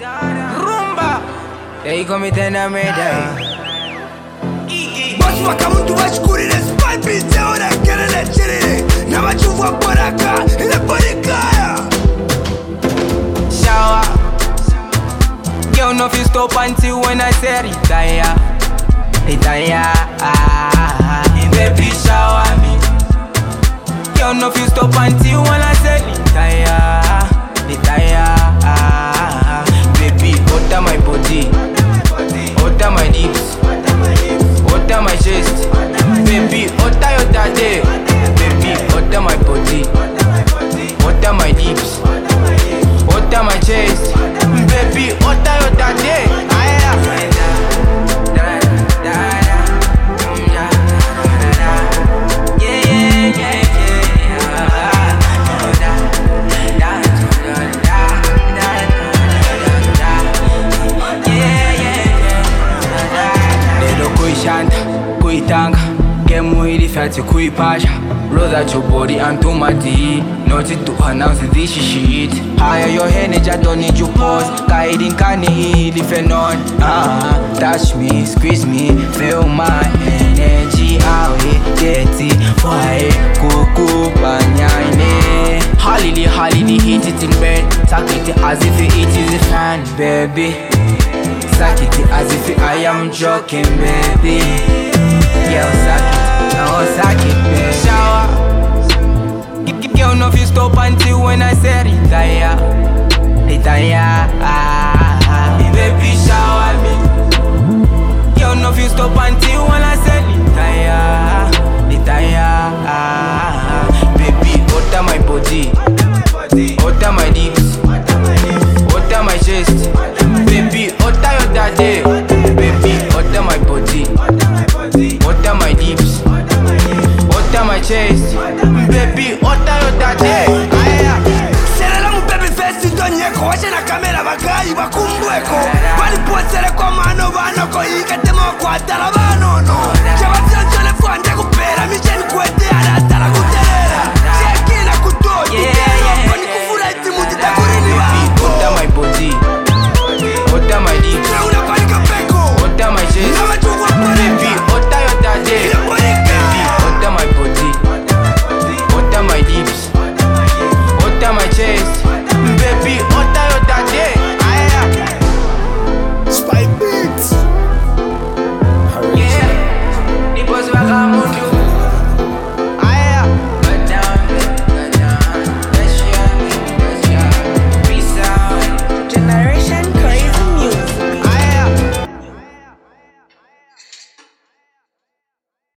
Rumba. They come with an America. Boss waka muntu bashikuri respect bite ora kelele chiri Nabachuvwa baraka ile barikaya Shower. Girl no fi stop until when I say retire. Retire. Baby shower me. Girl no fi stop until when I say retire. Retire. Baby order my body, order my lips, order my chest. Baby order your daddy. Baby order my body, order my lips, order my chest. Baby order your daddy. Kuitanga game ili fati kuipasha roll out your body and to my D not to announce this shit higher your energy I don't need you pause guiding can heal if you're not touch me squeeze me feel my energy out get it why kuku banyane holiday hit it in bed suck it as if it is a fan baby suck it as if I am joking baby. Girl, suck it, baby. Shower. Girl, no fi stop until when I